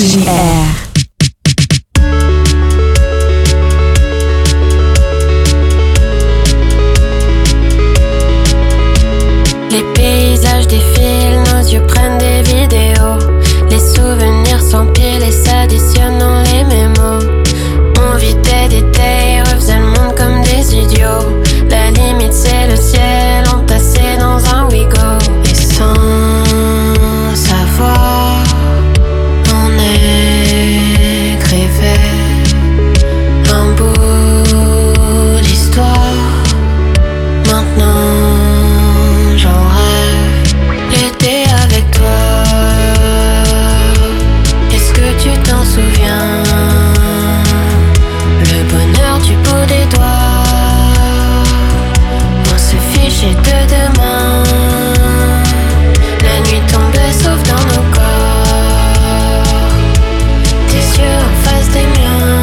RJR. Les paysages défilent, nos yeux prennent des vidéos. Les souvenirs s'empilent et s'additionnent dans les mémos. On vit des détails, refaisait le monde comme des idiots. La limite c'est le ciel, entassé dans un Wigo. Et sans savoir, on écrivait un bout d'histoire. Maintenant j'en rêve, l'été avec toi. Est-ce que tu t'en souviens? Le bonheur du bout des doigts. On se fichait de demain. La nuit tombait sauf dans nos corps. Tes yeux en face des miens.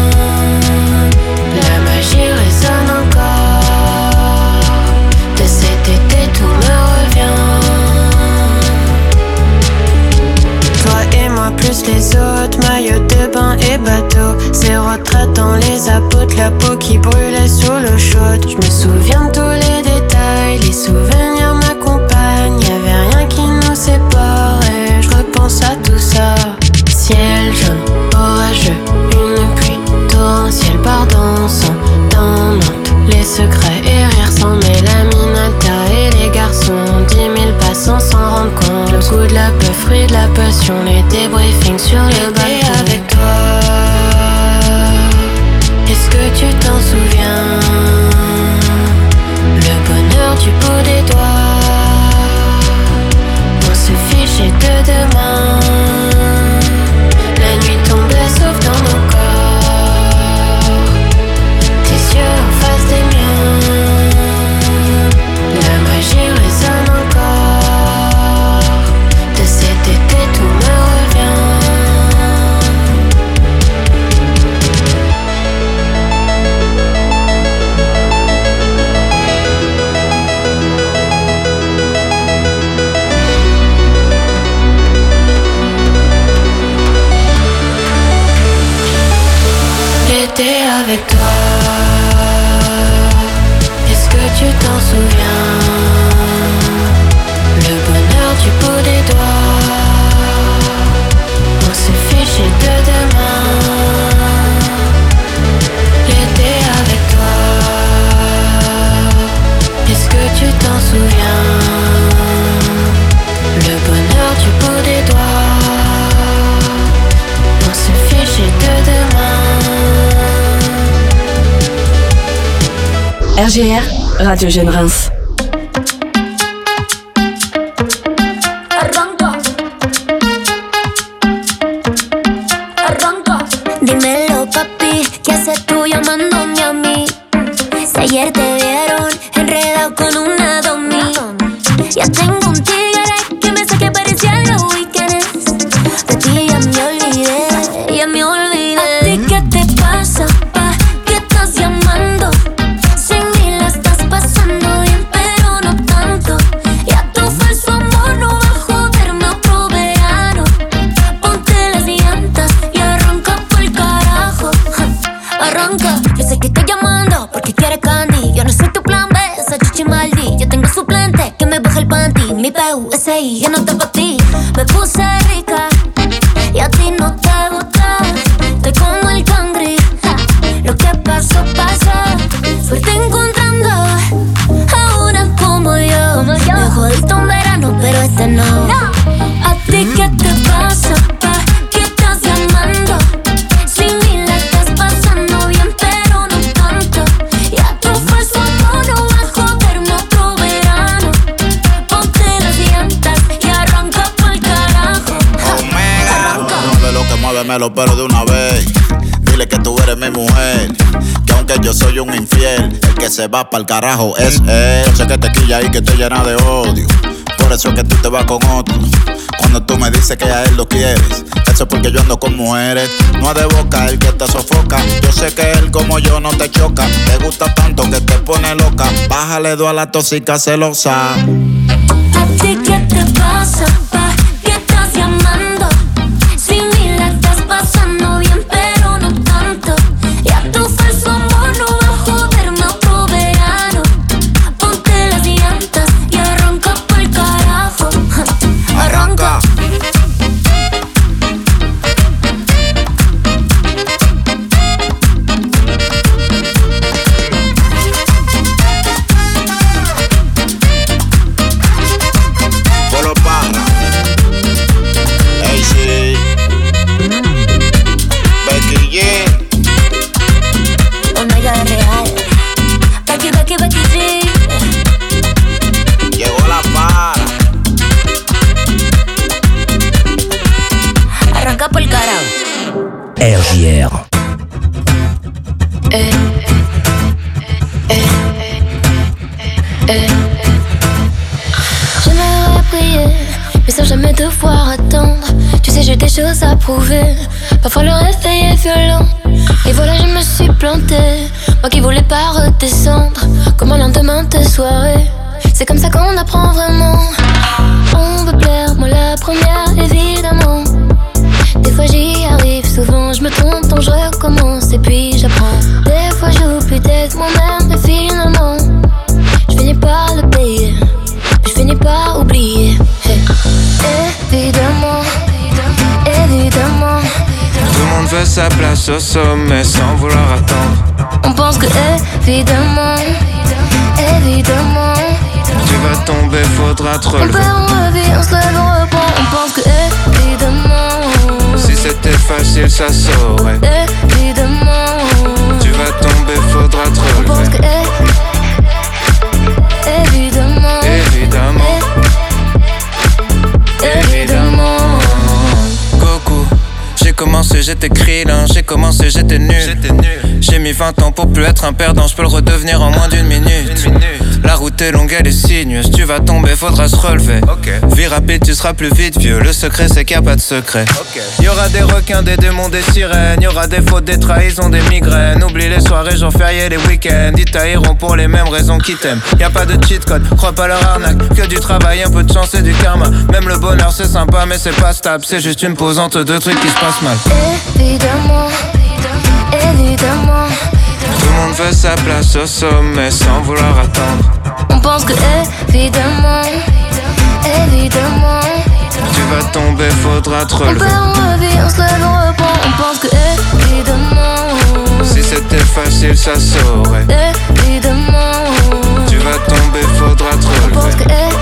La magie résonne encore. De cet été tout me revient. Toi et moi plus les autres, maillot de bain et bateau. Ces retraites dans les apôtres, la peau qui brûlait sous l'eau chaude. Je me souviens de tous les détails, les souvenirs m'accompagnent. Y'avait rien qui nous séparait, je repense à tout ça. Ciel jaune, orageux, une pluie torrentielle part dansant dans Nantes. Les secrets et rires sans mélamine, Alta et les garçons. 10 000 passants s'en rendent compte. Le goût de la peur, fruit de la passion. Les débriefings sur le balcon. Avec toi, est-ce que tu t'en souviens? Le bonheur du bout des doigts. On se fichait de demain. La nuit tombait sauf dans nos corps. Tes yeux en face des miens. La magie résonne encore. De cet été tout me revient. L'été avec toi. Est-ce que tu t'en souviens? Le bonheur du bout des doigts. On se fichait de demain. L'été avec toi. Est-ce que tu t'en souviens? Le bonheur du bout des doigts. On se fichait de demain. RJR, Radio Jeune Reims. Dímelo, papi, ¿qué haces tú llamándome a mí? Si ayer te vieron enredado con una domi. Ya tengo un tigre que me saque parecía los weekends. De ti ya me olvidé, ya me olvidé. ¿A ti qué te pasa, pa? ¿Qué estás llamando? Sin mí la estás pasando bien, pero no tanto. Ya tu falso amor no va a joderme otro verano. Ponte las llantas y arranca pa'l carajo. Arranca, yo sé que estás llamando porque quieres candy. Yo no soy tu plan B, esa chichi maldi. Yo tengo suplente que me baja el panty. Mi PUSI, ya no está pa' ti. Me puse rica y a ti no te gusta. Estoy como el cangri, lo que pasó, pasó. Suerte encontrando a una como yo. Me jodiste un verano, pero este no. ¿A ti qué te pasa, pa? ¿Qué estás llamando? Sin mí la estás pasando bien, pero no tanto. Ya tu falso amor no va a joderme otro verano. Ponte las llantas y arranca pa'l carajo. Arranca. Mueve lo que muévemelo, pero de una vez. Dile que tú eres mi mujer, que aunque yo soy un infiel, el que se va pa'l carajo es él. Sé que te quilla y que te llena de odio, por eso es que tú te vas con otro. Cuando tú me dices que a él lo quieres, eso es porque yo ando con mujeres. No es de boca el que te sofoca. Yo sé que él como yo no te choca. Te gusta tanto que te pone loca. Bájale 2 a la tóxica celosa. ¿A ti qué te pasa, pa? ¿Qué estás llamando? Sin mí la J'aimerais prier, mais sans jamais devoir attendre. Tu sais, j'ai des choses à prouver. Parfois le réveil est violent. Et voilà, je me suis plantée. Moi qui voulais pas redescendre, comme un lendemain de soirée. C'est comme ça qu'on apprend vraiment. On veut plaire, moi la première, évidemment. Des fois j'y arrive, souvent je me trompe, donc je recommence et puis j'apprends. Des fois j'oublie d'être moi-même, mais finalement je finis par le payer, je finis par oublier. Hey. Évidemment, évidemment. Tout le monde veut sa place au sommet sans vouloir attendre. On pense que évidemment, évidemment. Tu vas tomber, faudra te On relever. perd, on revit, on se lève, on reprend. On pense que évidemment. Si c'était facile, ça saurait. Évidemment. Tu vas tomber, faudra te On pense que relever. évidemment. Évidemment, Évidemment. Goku. J'ai commencé, j'étais krillin, j'ai commencé, j'étais nul. J'ai mis 20 ans pour plus être un perdant, je peux le redevenir en moins d'une minute. La route est longue, elle est sinueuse, tu vas tomber, faudra se relever. Vie rapide, tu seras plus vite vieux, le secret c'est qu'il n'y a pas de secret. Y'aura des requins, des démons, des sirènes, y'aura des fautes, des trahisons, des migraines. Oublie les soirées, jours fériés, les week-ends. Ils tailleront pour les mêmes raisons qu'ils t'aiment. Y'a pas de cheat code, crois pas leur arnaque. Que du travail, un peu de chance et du karma. Même le bonheur c'est sympa mais c'est pas stable. C'est juste une pause entre deux trucs qui se passent mal. Évidemment, évidemment. Tout le monde veut sa place au sommet sans vouloir attendre. On pense que évidemment, évidemment. Tu vas tomber, faudra te On relever. perd, on revit, on se lève, on reprend. On pense que évidemment. Si c'était facile, ça saurait. Évidemment. Tu vas tomber, faudra te On pense que relever.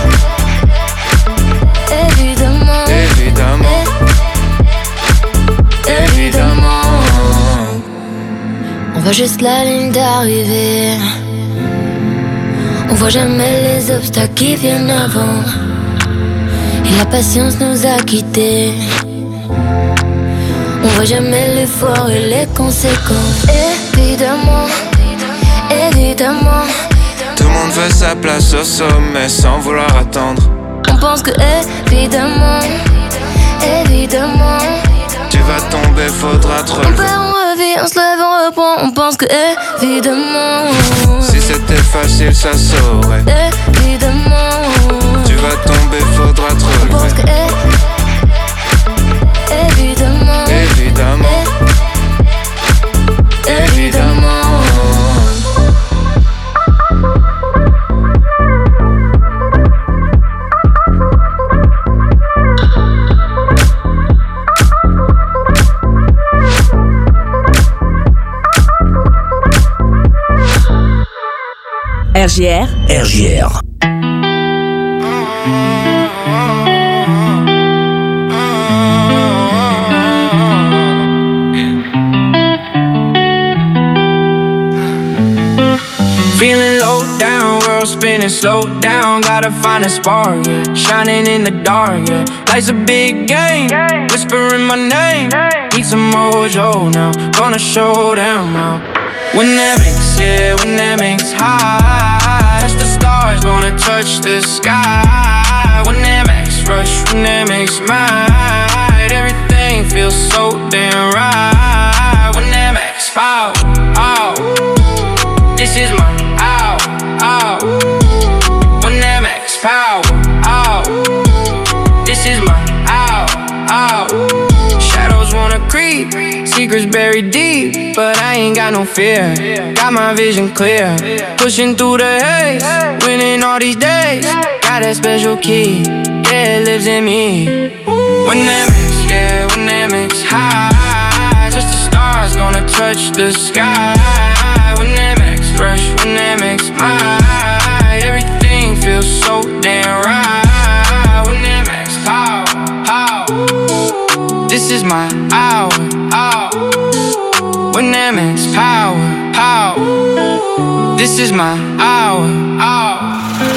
évidemment. Évidemment, évidemment. On voit juste la ligne d'arrivée. On voit jamais les obstacles qui viennent avant. Et la patience nous a quittés. On voit jamais l'effort et les conséquences. Évidemment, évidemment. Tout le monde veut sa place au sommet sans vouloir attendre. On pense que évidemment, évidemment. Tu vas tomber, faudra te On relever. perd, on revit, on se lève, on reprend. On pense que évidemment. Si c'était facile, ça saurait. Évidemment. Tu vas tomber, faudra te On pense que relever. évidemment. Évidemment, évidemment. RJR. RJR. Feeling low down, world spinning, slow down. Gotta find a spark, yeah. Shining in the dark, yeah. Life's a big game, whispering my name. Need some mojo now, gonna show them now. When that mix, yeah, when that mix high, touch the stars, gonna touch the sky. When that max rush, when that mix right, everything feels so damn right. When that max power, oh, this is my ow, ow. When that max power, oh, this is my ow, ow. Shadows wanna creep, secrets buried deep, but I ain't got no fear. Got my vision clear, pushing through the haze, winning all these days. Got that special key, yeah, it lives in me. When that mix, yeah, when that mix high, touch the stars, gonna touch the sky. When that max fresh, when that max right, everything feels so damn right. When that max power, power, this is my hour, hour. When that max power, power, this is my hour, hour.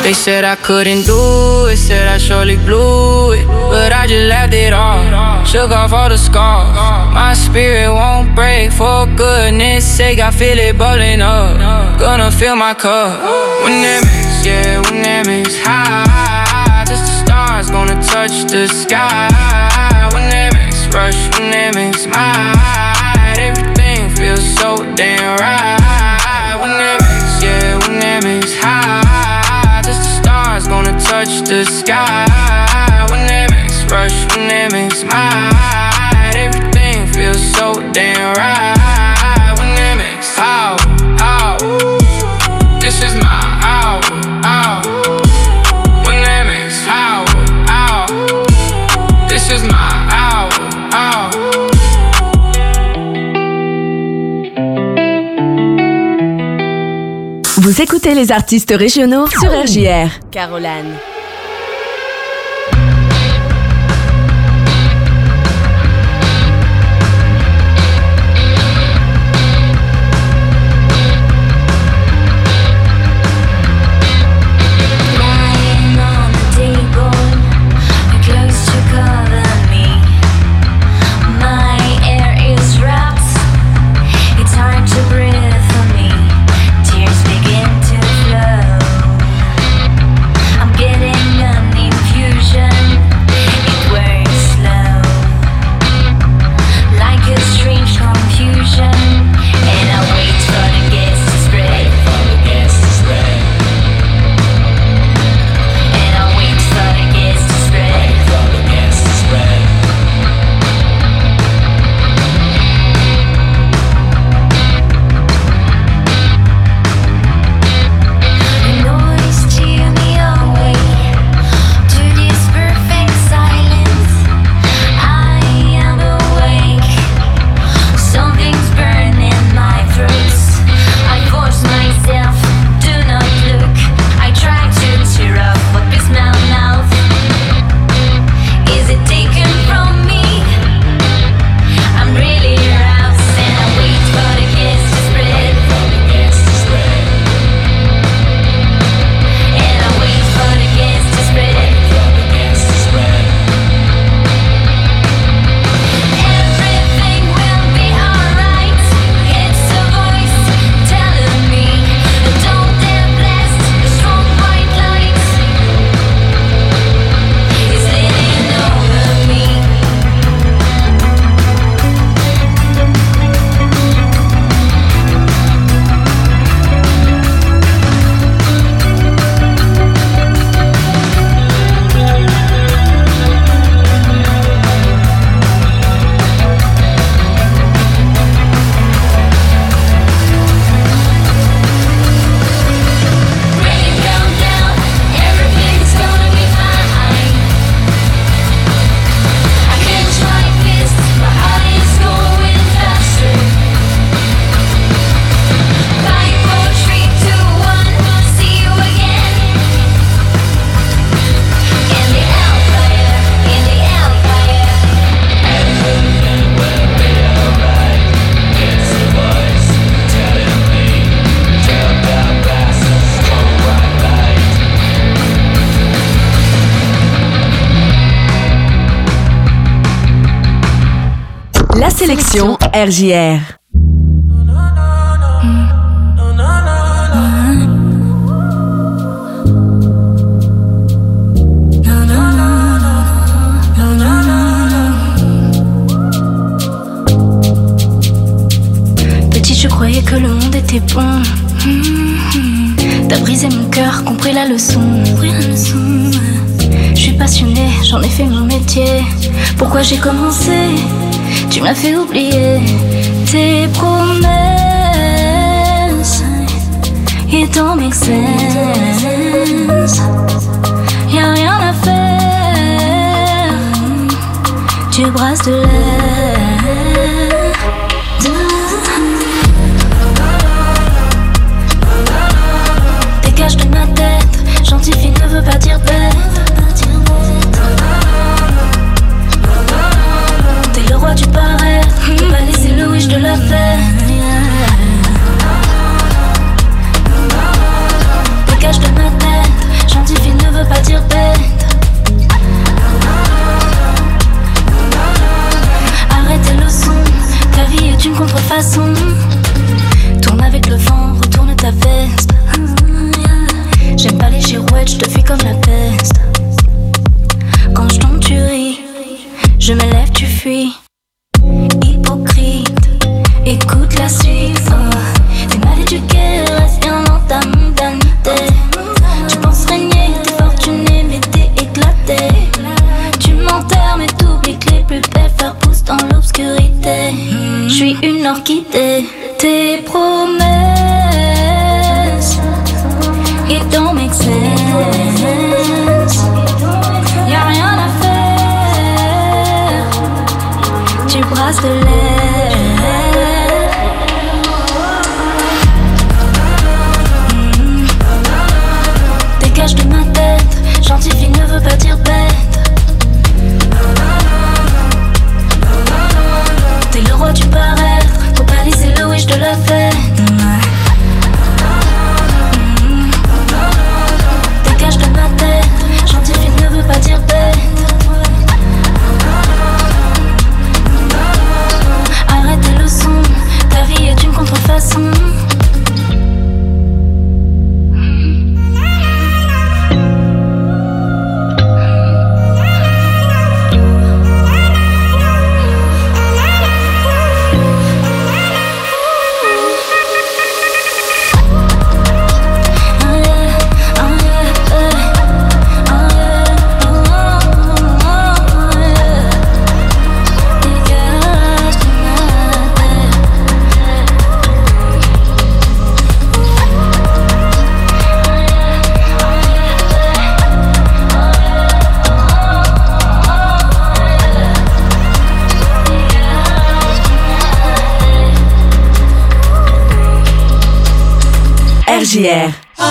They said I couldn't do it, said I surely blew it, but I just laughed it off, shook off all the scars. My spirit won't break, for goodness sake, I feel it bubbling up, gonna fill my cup. When that mix, yeah, when that mix high, just the stars gonna touch the sky. When that mix rush, when that mix mind, everything feels so damn right. When that mix, yeah, when that mix high, just the stars gonna touch the sky. When that mix rush, when that mix mind, everything feels so damn right. When that mix out, out, this is my hour, out. When that mix out, out, this is my hour, out. Vous écoutez les artistes régionaux sur RJR. Caroline. Sélection RJR. Petite, je croyais que le monde était bon. T'as brisé mon cœur, compris la leçon. Je suis passionnée, j'en ai fait mon métier. Pourquoi j'ai commencé? Tu m'as fait oublier tes promesses. It don't make sense. Y'a rien à faire. Tu brasses de l'air. Dégage de ma tête. Gentille fille ne veut pas dire bête. T'es le roi du paraître. Peux pas laisser le wish de la fête. Dégage de ma tête. traces de l'air. Dégage de ma tête, gentille fille ne veut pas dire bête. T'es le roi du paraître, faut baliser le wish de la fête. Dégage de ma tête, gentille fille ne veut pas dire bête. Arrête tes leçons, ta vie est une contrefaçon. RJR.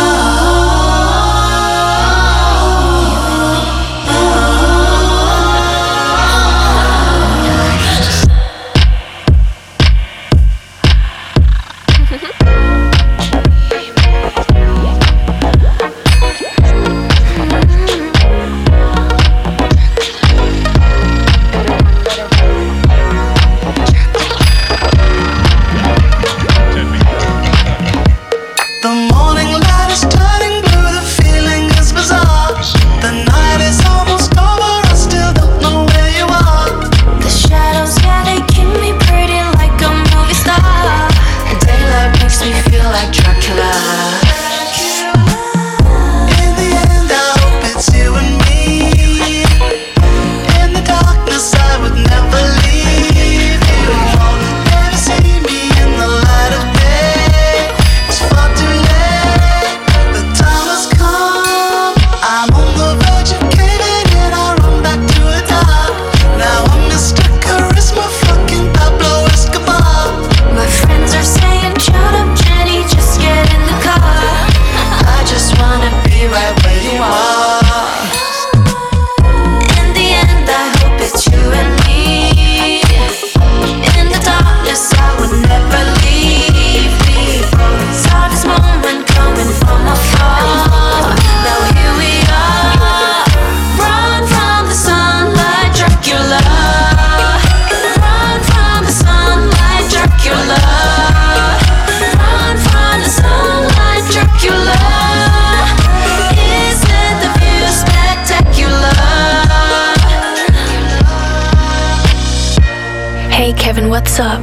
What's up?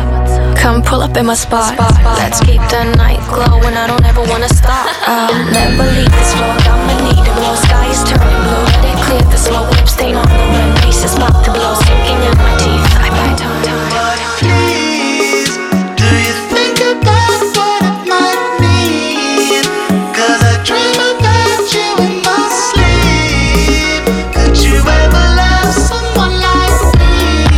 Come pull up in my spot. Let's keep the night glowing. I don't ever wanna stop. I'll never leave this floor. I'ma need it. Blue sky is turning blue. Let it clear. The smoke whip stain on the rim. Piece is about to blow. Sinking in my teeth. I bite tongue. Please, do you think about what it might mean? 'Cause I dream about you in my sleep. Could you ever love someone like me?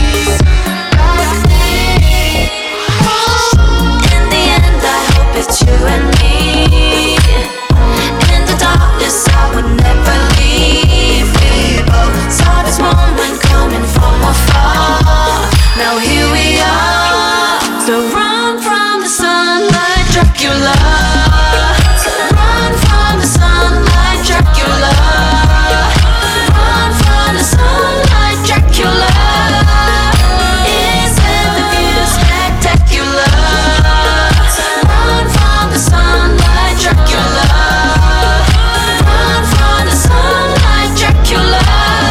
It's you and me. In the darkness, I would never leave. We both saw this moment coming from afar. Now here we are. So run from the sunlight, Dracula. Run from the sunlight, Dracula. Run from the sunlight, Dracula. Isn't the view spectacular? Dracula. Run from the sunlight, Dracula.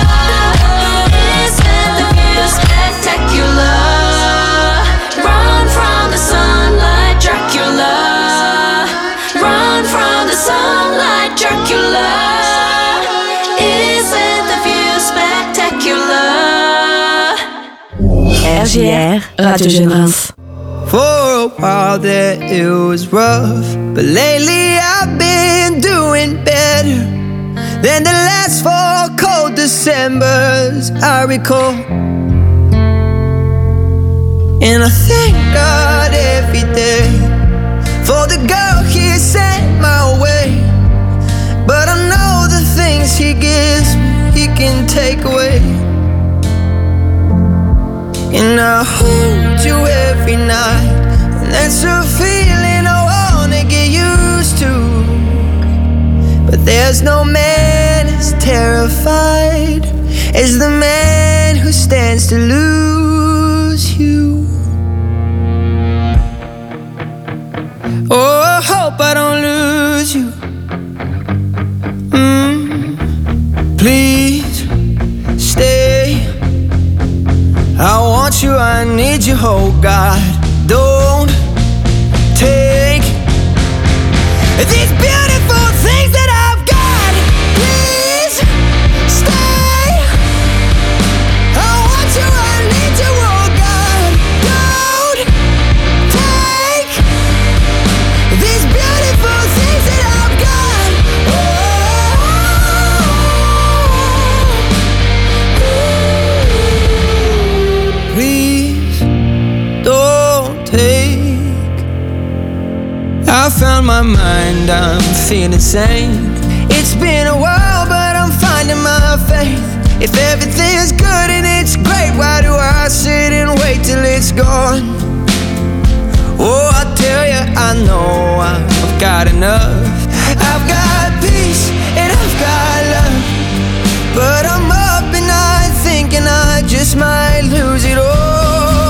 Isn't the view spectacular? Run from the sunlight, Dracula. Run from the sunlight, Dracula. Isn't the view spectacular? RJR, Radio Jeune Reims. For a while there it was rough, but lately I've been doing better than the last 4 cold Decembers I recall. And I thank God every day for the girl He sent my way. But I know the things He gives me, He can take away. And I hold you every night, and that's a feeling I wanna get used to. But there's no man as terrified as the man who stands to lose you. Oh, I hope I don't lose you. Please stay. I want you, I need you, oh God. Don't take these beautiful things that I've got. Please stay. I want you, I need you, oh God. Don't take these beautiful things that I've got. Please don't take. I found my mind, I'm feeling sane. It's been a while, but I'm finding my faith. If everything's good and it's great, why do I sit and wait till it's gone? Oh, I tell you, I know I've got enough. I've got peace and I've got love, but I'm up at night thinking I just might lose it all.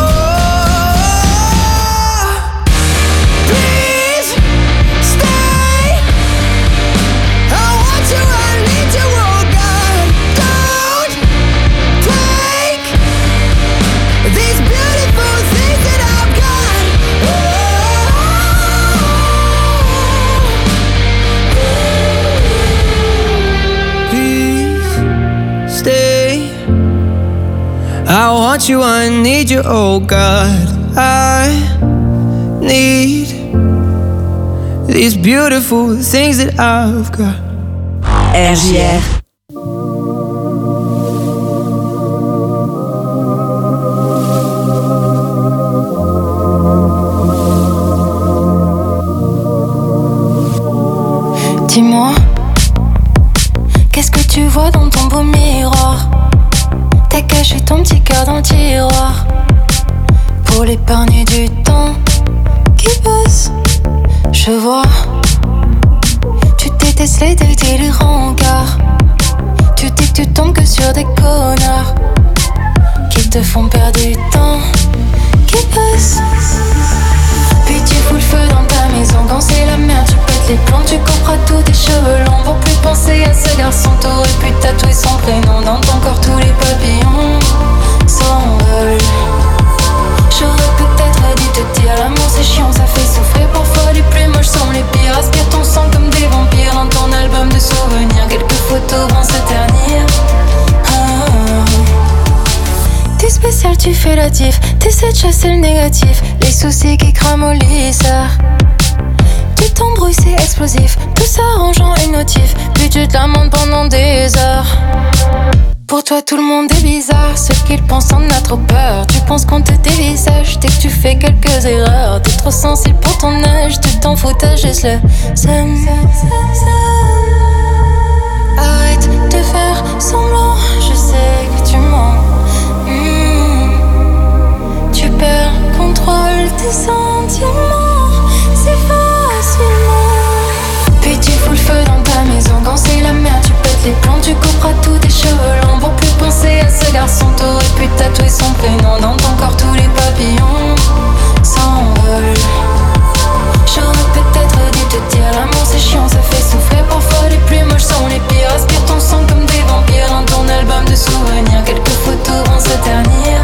Please stay. I want you, I need you, oh God. Don't take these beautiful things that I've got. Please stay. I want you, I need you, oh God. I need these beautiful things that I've got. RJR. Dis-moi, qu'est-ce que tu vois dans ton beau miroir? T'as caché ton petit cœur dans le tiroir pour l'épargner du temps qui passe. Je vois, tu détestes les dates et les rencarts. Tu dis que tu tombes que sur des connards qui te font perdre du temps qui passe. Puis tu fous le feu dans ta maison quand c'est la merde. Tu pètes les plombs, tu couperas tous tes cheveux longs pour plus penser à ce garçon. T'aurais pu tatouer son prénom dans ton corps, tous les papillons s'envolent. J'aurais peut-être dû te dire l'amour c'est chiant, ça fait souffrir. Parfois les plus moches sont les pires. Aspire ton sang comme des vampires dans ton album de souvenirs. Quelques photos vont se ternir. T'es spécial, tu fais la diff. T'essaies de chasser le négatif, les soucis qui cramollissent. Tu t'embrouilles, c'est explosif. Tout s'arrangeant et notif. Puis tu te lamentes pendant des heures. Pour toi tout le monde est bizarre. Ceux qui le pensent en a trop peur. Tu penses qu'on te dévisage dès que tu fais quelques erreurs. T'es trop sensible pour ton âge. Tu t'en fous, t'as juste le seum. Arrête de faire semblant. Je sais que tu mens. Tu perds contrôle des sentiments. C'est facilement. Puis tu fous le feu dans ta maison quand c'est la merde. Tu pètes les plombs, tu couperas tous tes cheveux longs pour plus penser à ce garçon. T'aurais pu tatouer son prénom dans ton corps, tous les papillons s'envolent. J'aurais peut-être dû te dire l'amour c'est chiant, ça fait souffrir. Parfois les plus moches sont les pires. Aspire ton sang comme des vampires dans ton album de souvenirs. Quelques photos vont se ternir.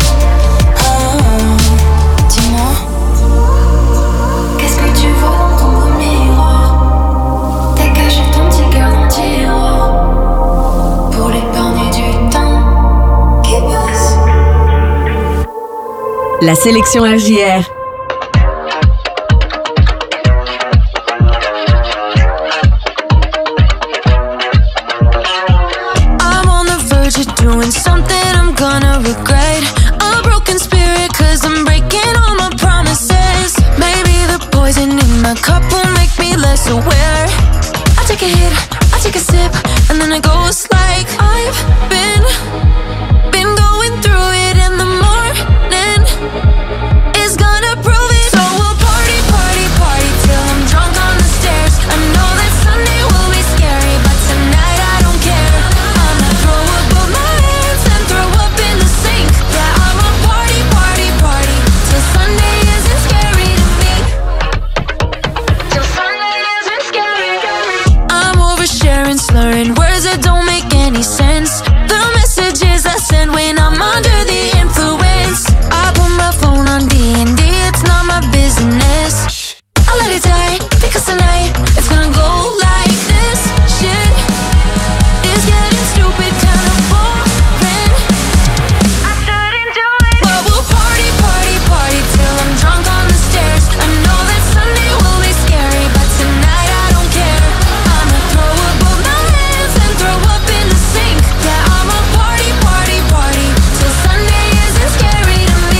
Dis-moi, qu'est-ce que tu vois dans ton beau miroir? T'as caché ton petit cœur dans le tiroir pour l'épargner du temps qui passe. La sélection RJR. I'm on the verge of doing something I'm gonna regret. A broken spirit 'cause I'm breaking all I swear. I take a hit, I take a sip, and then it goes like I've been going through it in the morning. It's gonna prove it. So we'll party, party, party till I'm drunk on the stairs. I know that Sunday will be scary, but tonight I don't care. I'ma throw up both my hands and throw up in the sink. Yeah, I'ma party, party, party till Sunday isn't scary to me. Till Sunday isn't scary to me. I'm oversharing, slurring words that don't make any sense. The messages I send when I'm under the influence. I put my phone on D&D, it's not my business. I let it die, because tonight it's gonna go like this. Shit is getting stupid, kinda boring. I shouldn't do it. But we'll party, party, party till I'm drunk on the stairs. I know that Sunday will be scary, but tonight I don't care. I'ma throw up both my hands and throw up in the sink. Yeah, I'ma party, party, party till Sunday isn't scary to me.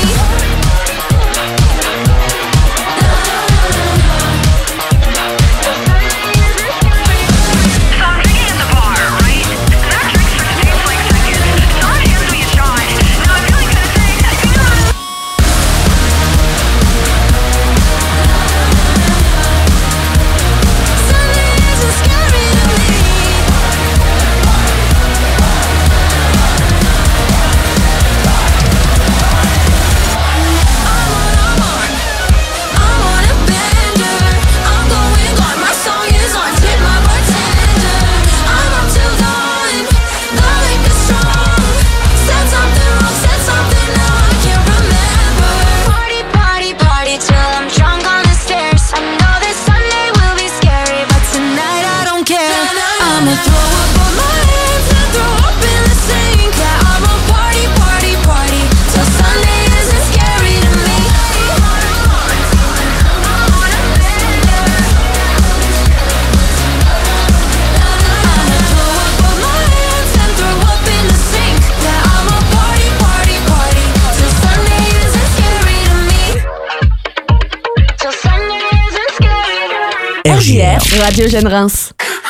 RJR, Radio Jeune Reims.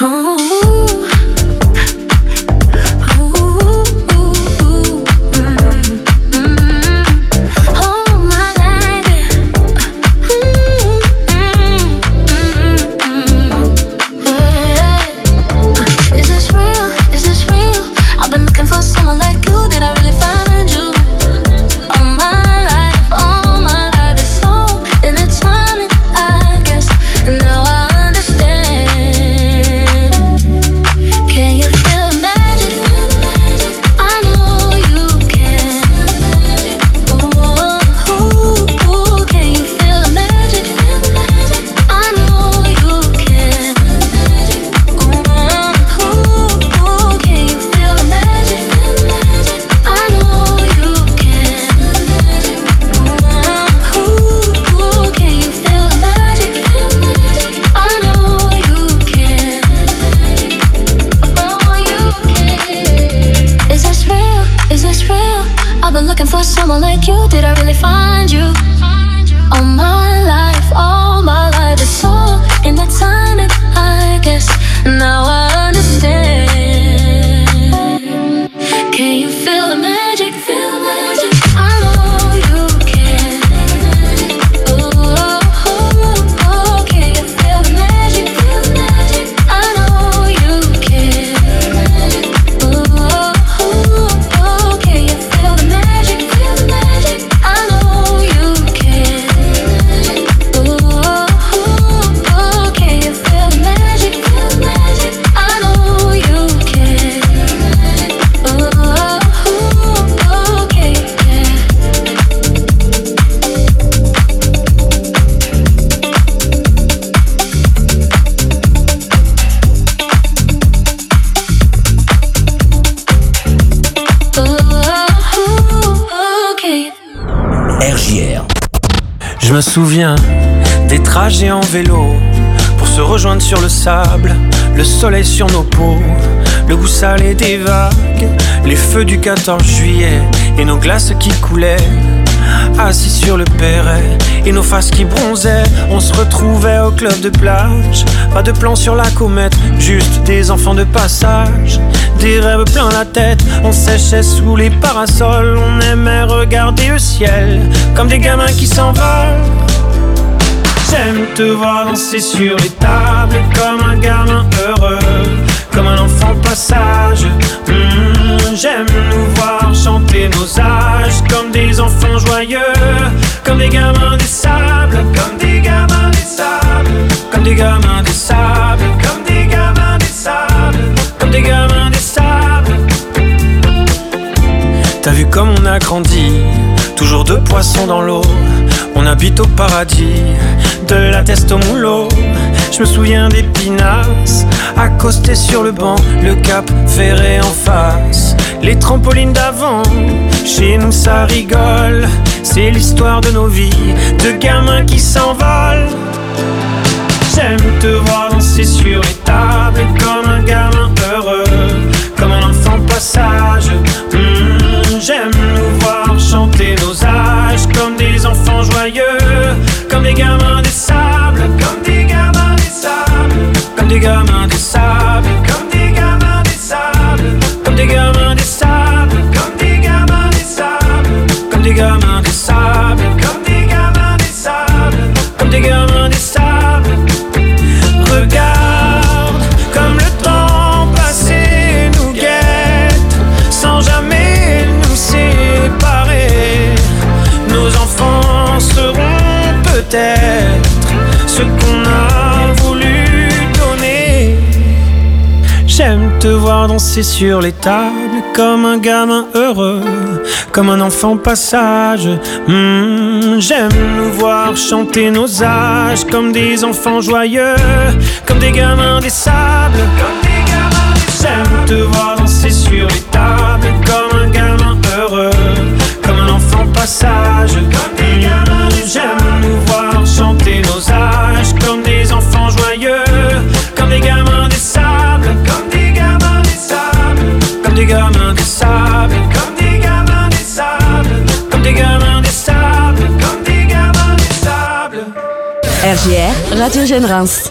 Je me souviens des trajets en vélo pour se rejoindre sur le sable, le soleil sur nos peaux, le goût salé des vagues, les feux du 14 juillet et nos glaces qui coulaient. Assis sur le perret et nos faces qui bronzaient, on se retrouvait au club de plage Pas de plan sur la comète, juste des enfants de passage. Des rêves plein la tête, on séchait sous les parasols. On aimait regarder le ciel, comme des gamins qui s'envolent. J'aime te voir danser sur les tables, comme un gamin heureux, comme un enfant passage. J'aime nous voir chanter nos âges, comme des enfants joyeux, comme des gamins des sables, comme des gamins des sables, comme des gamins des sables, comme des gamins des sables, comme des gamins des sables. T'as vu comme on a grandi, toujours deux poissons dans l'eau. On habite au paradis, de la teste au moulot. Je me souviens des pinasses, accostés sur le banc, le cap ferré en face. Les trampolines d'avant, chez nous ça rigole. C'est l'histoire de nos vies, de gamins qui s'envolent. J'aime te voir danser sur les tables, comme un gamin heureux, comme un enfant passage. J'aime nous voir chanter nos âges, comme des enfants joyeux, comme des gamins des sables, comme des gamins des sables, comme des gamins des sables, comme des gamins des sables, comme des gamins des sables, comme des gamins des sables, comme des gamins des sables, comme des gamins des sables, comme des gamins des sables. Regarde comme le temps passé nous guette, sans jamais nous séparer. Nos enfants seront peut-être ce qu'on a voulu donner. J'aime te voir danser sur les tables, comme un gamin heureux, comme un enfant passage. J'aime nous voir chanter nos âges, comme des enfants joyeux, comme des gamins des sables, comme des gamins des sables. J'aime te voir danser sur les tables, comme un gamin heureux, comme un enfant passage, comme des gamins des sables. J'aime nous voir chanter nos âges, comme des enfants joyeux, comme des gamins des sables, comme des gamins des sables, comme des gamins des sables, comme des gamins des sables, comme des gamins des sables, comme des gamins des sables. RJR, Radio Générance.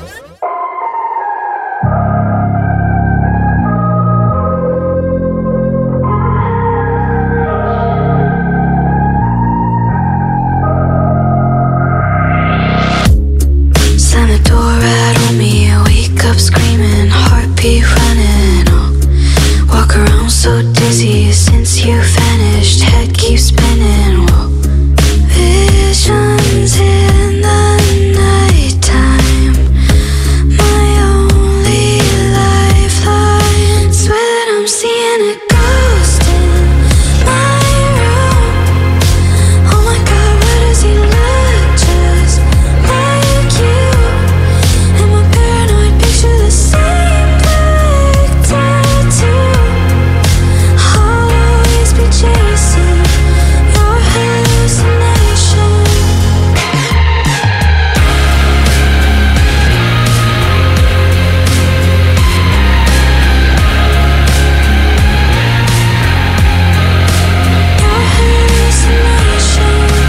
Screaming, heartbeat running. Oh, walk around so dizzy since you vanished. Head keeps spinning. Whoa. Visions in the nighttime. My only lifeline. Swear that I'm seeing a ghost in my room. Oh my God, what does he look just like you? Am I paranoid? Picture the same black tattoo. I'll always be chasing your hallucination. Your hallucination.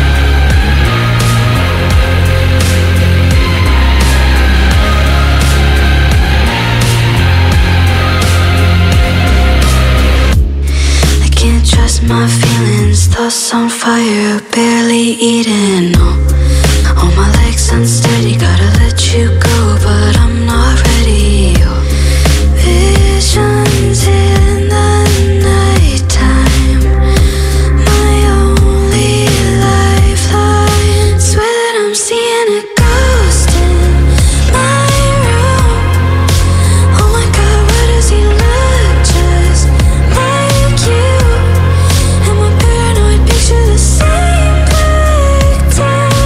I can't trust my feelings, thoughts on fire, barely eating. No. All my legs unsteady, gotta let you go, but I'm not ready. Oh. Visions in the nighttime. My only lifeline. Swear that I'm seeing a ghost in my room. Oh my God, what does he look just like you? Am I paranoid? Picture the same black tattoo.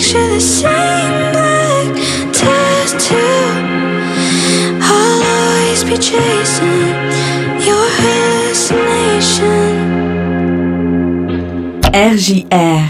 picture the same black tattoo. I'll always be chasing your hallucination. RJR.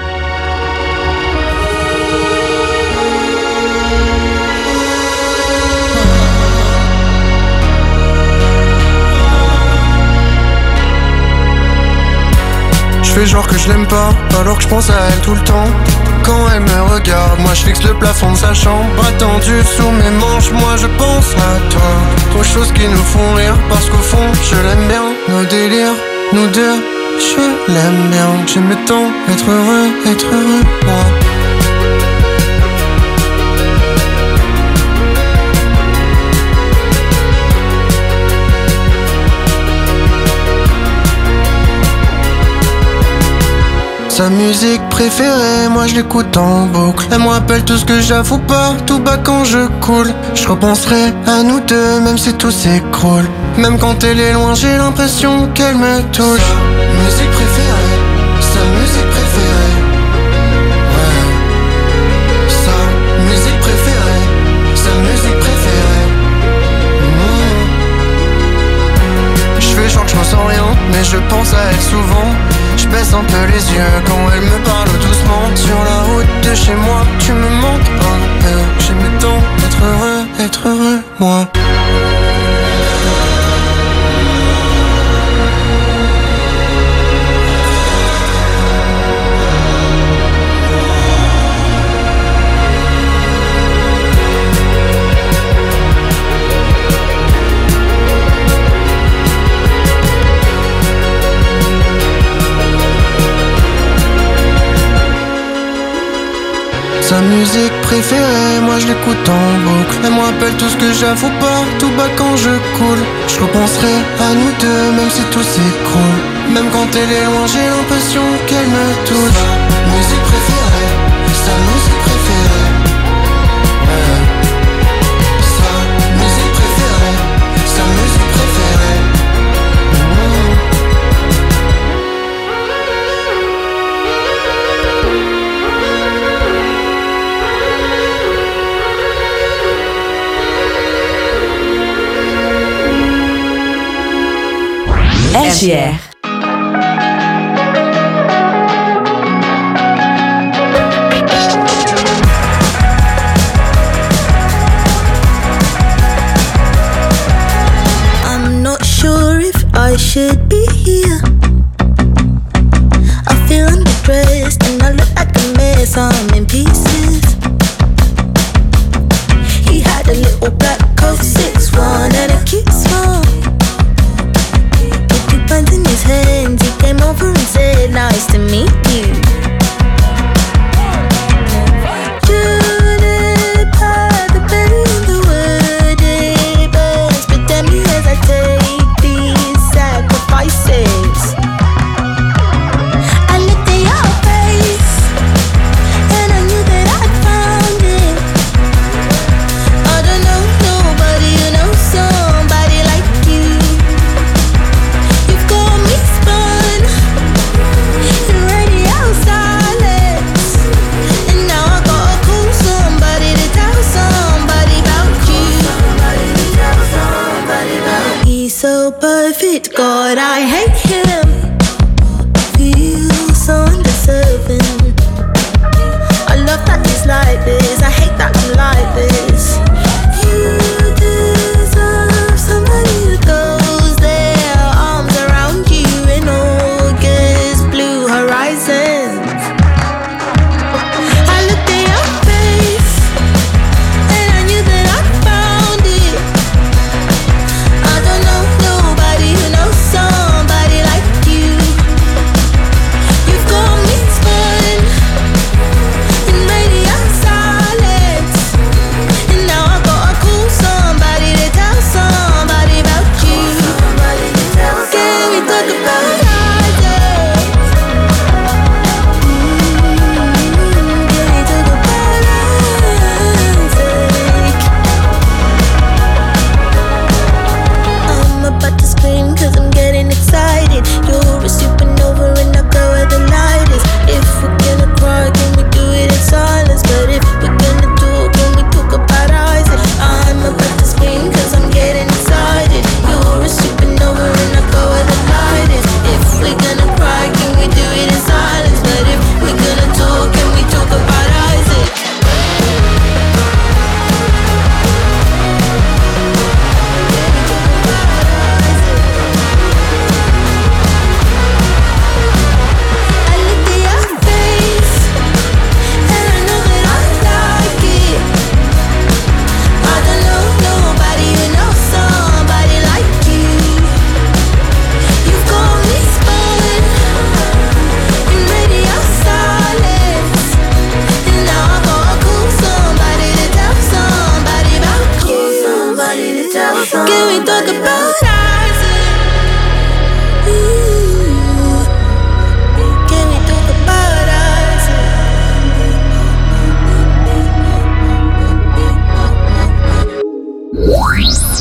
Je fais genre que je l'aime pas, alors que je pense à elle tout le temps. Quand elle me regarde, moi je fixe le plafond de sa chambre. Bras tendus sous mes manches, moi je pense à toi. Aux choses qui nous font rire, parce qu'au fond je l'aime bien. Nos délires, nous deux, je l'aime bien. J'aimais tant être heureux, moi. Sa musique préférée, moi je l'écoute en boucle. Elle me rappelle tout ce que j'avoue pas, tout bas quand je coule. Je repenserai à nous deux, même si tout s'écroule. Même quand elle est loin, j'ai l'impression qu'elle me touche. Sa musique préférée, sa musique préférée. Ouais. Sa musique préférée, sa musique préférée. Je fais genre que je ressens rien, mais je pense à elle souvent. Je baisse un peu les yeux quand elle me parle doucement. Sur la route de chez moi, tu me manques un peu. J'aimais tant être heureux, moi. Sa musique préférée, moi je l'écoute en boucle. Elle me rappelle tout ce que j'avoue pas, tout bas quand je coule. Je repenserai à nous deux, même si tout s'écroule. Même quand elle est loin, j'ai l'impression qu'elle me touche. Sa musique préférée, sa musique préférée. Ouais. Sa musique préférée, sa musique préférée. RJR. I'm not sure if I should be here. I feel underdressed and I look like a mess. I'm in pieces. He had a little black coat, 6'1" and a cute smile. In his hands, he came over and said, nice to meet you. Should've had the belly in the wooded best, but damn me as I take these sacrifices. I looked at your face, and I knew that I'd found it. I don't know nobody who knows somebody like you. Got me spun and ready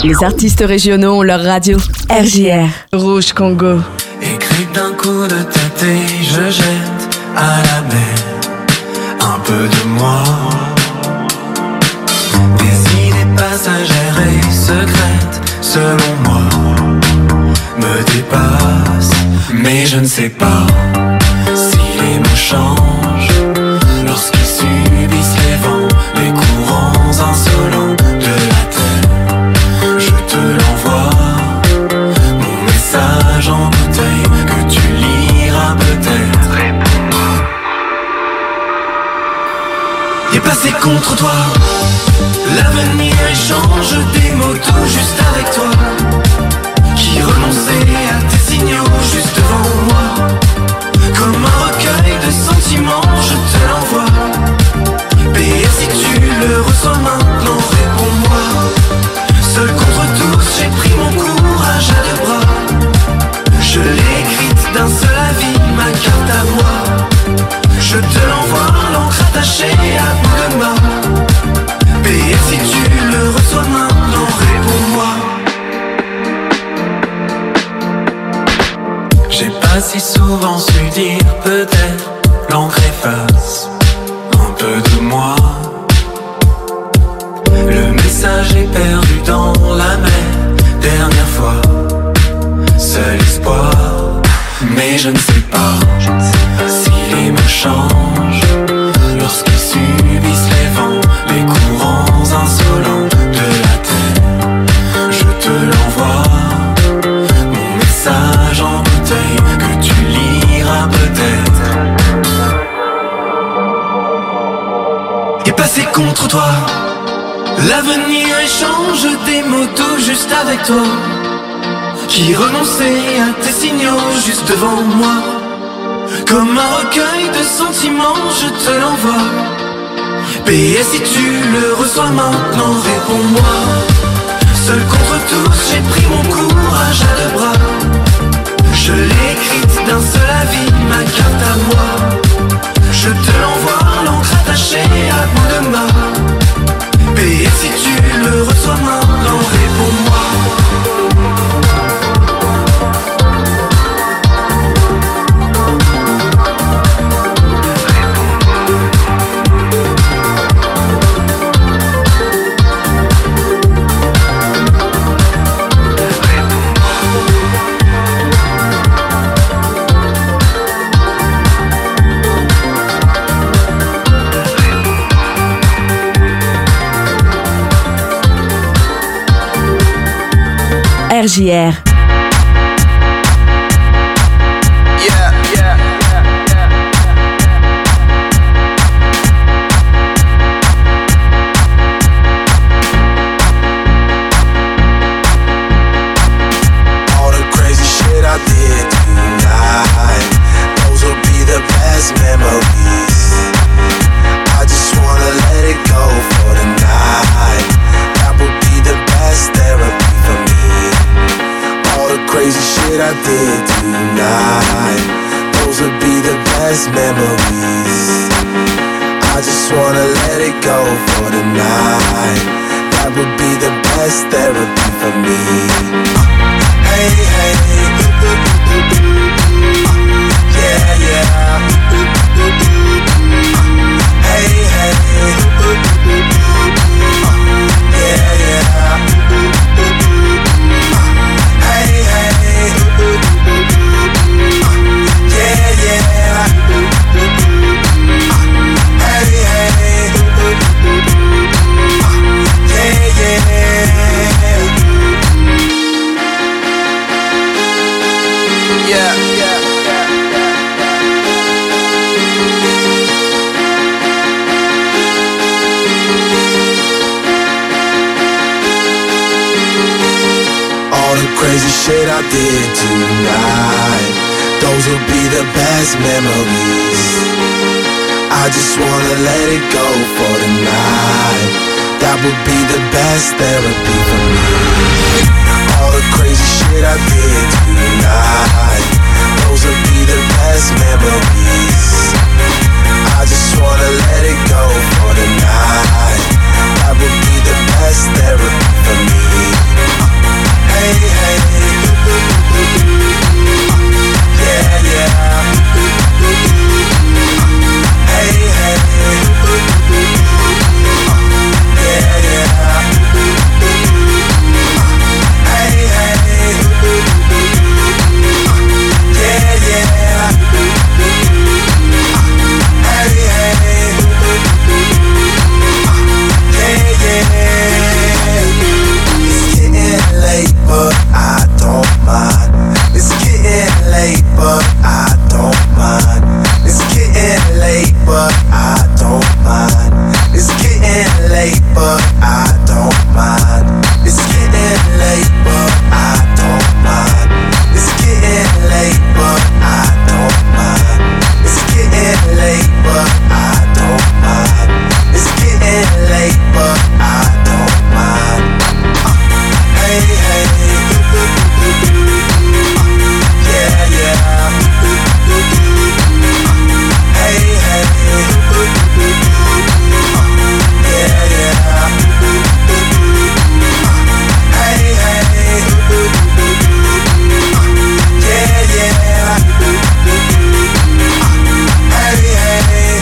Les artistes régionaux ont leur radio. RJR. Rouge Congo. Écrit d'un coup de tête et je jette à la mer un peu de moi. Des idées passagères et secrètes, selon moi, me dépassent. Mais je ne sais pas si les mots changent lorsqu'ils subissent les vents, les courants insolents de la terre. Je te l'envoie, mon message en bouteille que tu liras peut-être. Réponds-moi. Et passer contre toi, l'avenir échange des mots tout juste avec toi, qui renonçait à tes signaux juste devant moi. Comme un recueil de sentiments, je te l'envoie. Et si tu le reçois maintenant, réponds-moi. Seul contre tous, j'ai pris mon courage à deux bras. Je l'ai écrite d'un seul avis, ma carte à moi. Je te l'envoie, l'encre attachée à bout de main. Et si tu le reçois maintenant, réponds-moi. J'ai pas si souvent su dire peut-être l'encre efface un peu de moi. Le message est perdu dans la mer, dernière fois, seul espoir. Mais je ne sais pas si les mots changent lorsqu'ils subissent les vents, les courants insolents de la terre. Je te l'envoie, mon message en bouteille que tu liras peut-être. Et passer contre toi, l'avenir échange des mots tout juste avec toi, qui renonçait à tes signaux juste devant moi. Comme un recueil de sentiments, je te l'envoie. Et si tu le reçois maintenant, réponds-moi. Seul contre tous, j'ai pris mon courage à deux bras. Je l'ai écrite d'un seul avis, ma carte à moi. Je te l'envoie, l'encre attachée à bout de main. Et si tu le reçois maintenant, réponds-moi. RJR. I did tonight, those would be the best memories. I just wanna let it go for the night. That would be the best therapy for me. Hey, hey, yeah, yeah. Hey, hey, yeah, yeah. Hey, hey. Yeah, yeah. Hey, hey. Yeah, yeah. Yeah, yeah. All the crazy shit I did tonight, those will be the best memories. I just wanna let it go for the night. That would be the best therapy for me. All the crazy shit I did tonight, those will be the best memories. I just wanna let it go for the night. That would be the best therapy for me. late, but I don't mind. It's getting late, but I don't mind. It's getting late, but I don't mind. It's getting late, but I don't mind. It's getting late, but I don't mind. It's getting late, but I don't mind. It's getting late, but I don't mind. Hey, hey, yeah, yeah. Hey, hey, yeah, yeah. Hey, hey, yeah, yeah. Hey, hey,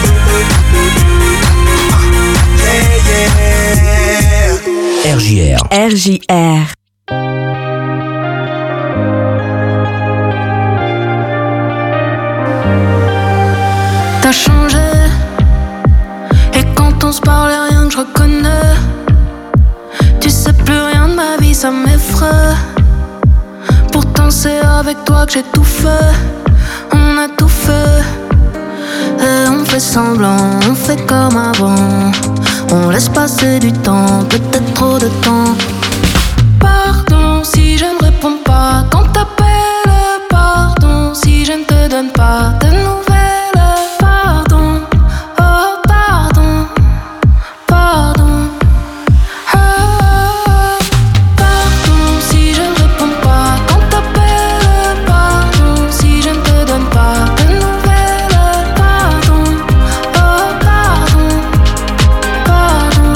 yeah, yeah. RJR. T'as changé, et quand on se parle, y'a rien que je reconnais. Tu sais plus rien de ma vie, ça m'effraie. Pourtant c'est avec toi que j'ai tout fait. On a tout fait. Et on fait semblant, on fait comme avant. On laisse passer du temps, peut-être trop de temps. Pardon si je ne réponds pas quand t'appelles. Pardon si je ne te donne pas de nouvelles. Pardon, oh pardon, pardon. Oh, pardon si je ne réponds pas quand t'appelles. Pardon si je ne te donne pas de nouvelles. Pardon, oh pardon, pardon.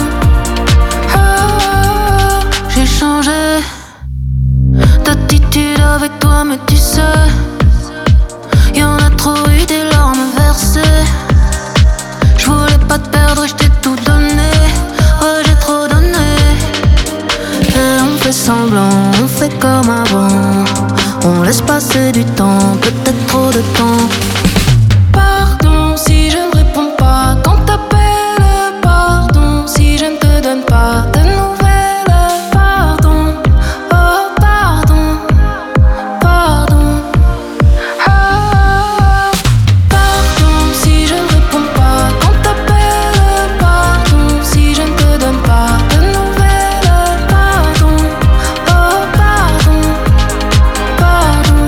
Oh, j'ai changé d'attitude avec toi, mais tu sais, y'en a trop eu des larmes versées. Je voulais pas te perdre, je t'ai tout donné. Ouais, j'ai trop donné. Et on fait semblant, on fait comme avant. On laisse passer du temps, peut-être trop de temps. Pardon si je ne réponds pas quand t'appelles. Pardon si je ne te donne pas de nouvelles. Pardon, oh pardon, pardon. Oh, pardon si je ne réponds pas quand t'appelles. Pardon si je ne te donne pas de nouvelles. Pardon, oh pardon, pardon.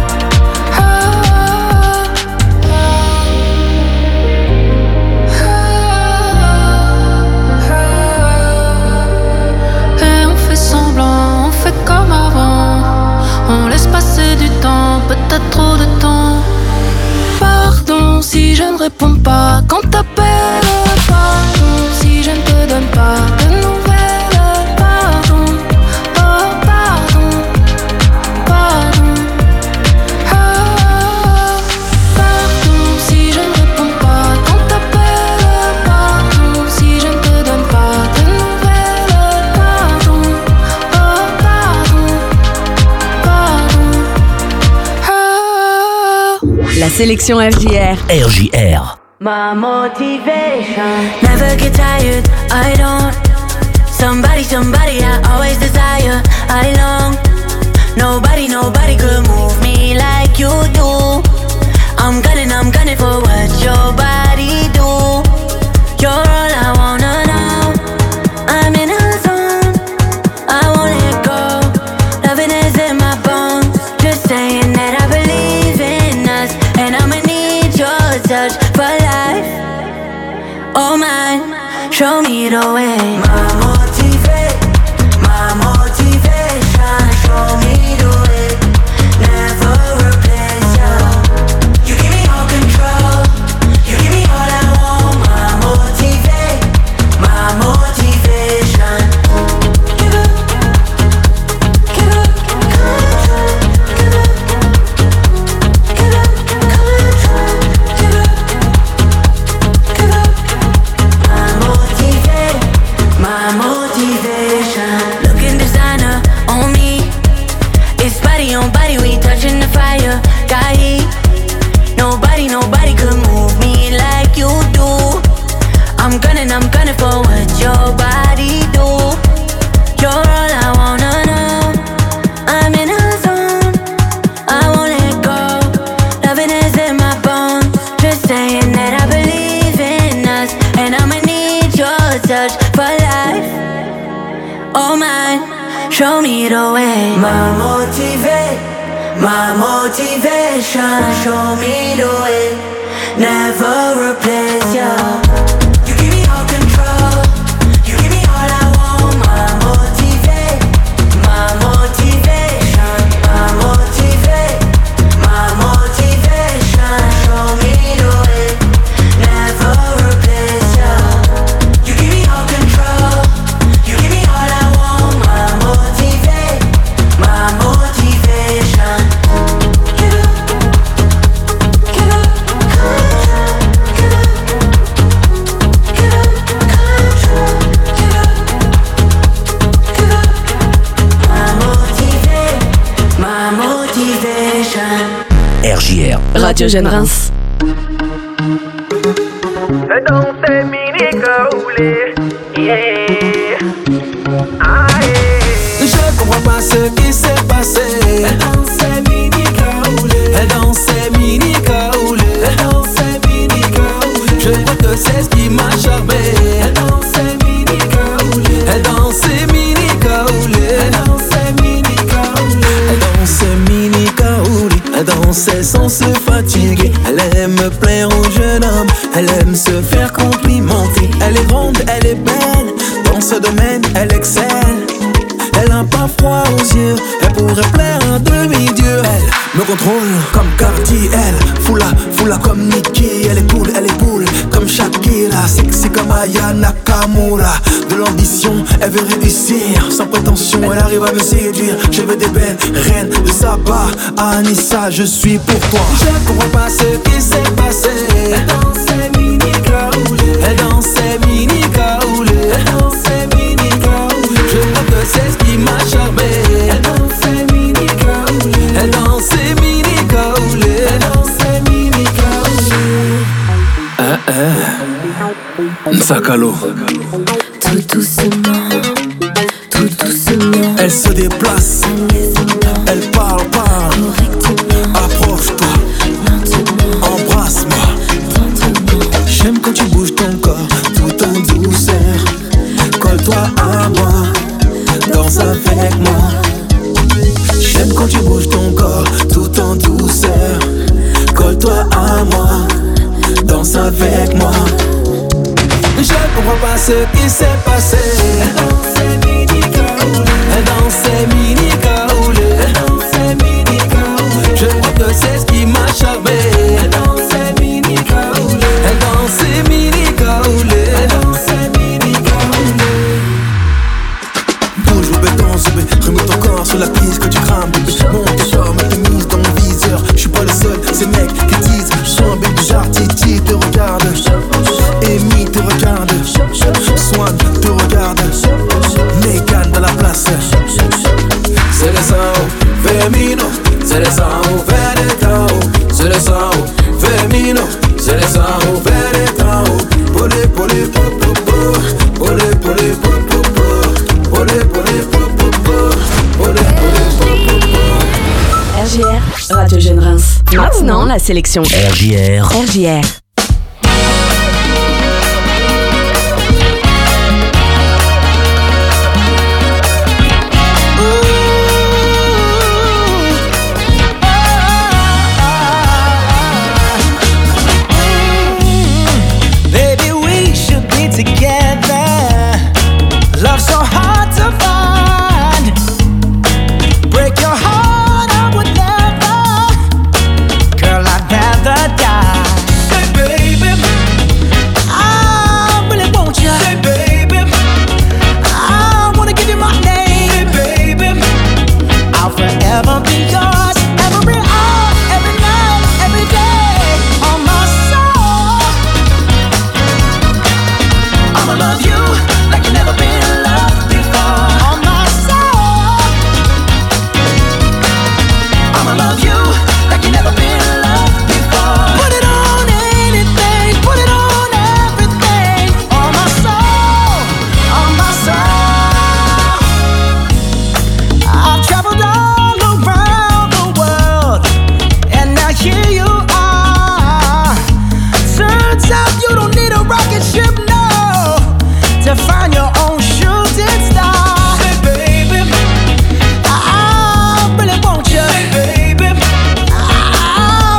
Et on fait semblant, on fait comme avant. On laisse passer du temps, peut-être trop de temps. Pardon si je ne réponds pas quand t'appelles. Pardon si je ne te donne pas de nouvelles. Pardon, oh pardon, pardon. Oh, pardon si je ne réponds pas quand t'appelles. Pardon si je ne te donne pas de nouvelles. Pardon, oh pardon, pardon. Oh. La sélection RJR. RJR. My motivation never get tired, I don't. Somebody I always desire, I long. Nobody could move me like you do. I'm gunning for what your body do. You're all I wanna know. I'm in a zone, I won't let go. Loving is in my bones, just saying that I believe in us. And I'ma need your touch for life. Oh mine, show me the way. My motivation, show me the way. Never replace you. You give me all control, you give me all I want. My motivation. Give up control, give up control, give up. My motivation. Looking designer on me. It's body on body, we touching the fire. Got heat. Nobody could move me like you do. I'm gunning for what your body do. You're all I wanna know. I'm in a zone, I won't let go. show me the way. My motivation, show me the way. Never replace ya. You give me all control, you give me all I want. My motivation, show me the way. Never replace ya. You give me all control, you give me all I want. My motivation. RJR, Radio Jeune Reims. Dans ces mini-caoulés, yeah. Je comprends pas ce qui s'est passé. Dans ces mini-caoulés, dans ces mini-caoulés, dans ces mini-caoulés. Je crois que c'est ce qui m'a charmé. Dans ces mini-caoulés, dans ces mini-caoulés, dans ces mini-caoulés, dans ces mini-caoulés. Elle dansait sans se fatiguer. Elle aime plaire aux jeunes hommes. Elle aime se faire complimenter. Elle est grande, elle est belle. Dans ce domaine, elle excelle. Elle n'a pas froid aux yeux. Elle pourrait plaire à un demi-dieu. Elle me contrôle comme Cardi. Elle foula comme Nicki. Elle est cool comme Shakira. Sexy comme Aya Nakamura. De l'ambition, elle veut réussir. Sans prétention, elle arrive à me séduire. Je veux des belles reines de Saba à Anissa, je suis pour toi. Je comprends pas ce qui s'est passé. Dans ces mini-caoulés, dans ces mini-caoulés, dans ces mini-caoulés. Je crois que c'est ce qui m'a charmé. Dans ces mini-caoulés, dans ces mini-caoulés, dans ces mini-caoulés. Sakalo. Tout doucement, tout doucement. Elle se déplace, elle parle. Approche-toi, embrasse-moi. J'aime quand tu bouges ton corps tout en douceur. Colle-toi à moi, danse avec moi. J'aime quand tu bouges ton corps tout en douceur. Colle-toi à moi, danse avec moi. Je comprends pas ce qui s'est passé. Dans ces mini-caoulés, dans ces mini-caoulés, dans ces mini-caoulés. Je crois que c'est ce qui m'a charmé. Dans ces mini-caoulés, dans ces mini-caoulés, dans ces mini-caoulés. Bouge au béton, remets ton corps sur la piste que tu crames. Monte et sors, mets tes mises dans mon viseur. J'suis pas le seul, ces mecs qui disent j'suis un bec du genre, Titi te regarde. Amy te regarde, Swan te regarde, Megan dans la place. C'est le sound féminin, c'est le sound vénétao. C'est le sound féminin, c'est le sound vénétao. Poli, poli, popopo, poli, poli, popopo, poli, poli, popopo, poli, poli, popopo. RJR, Radio Jeune Reims. Maintenant, la sélection RJR.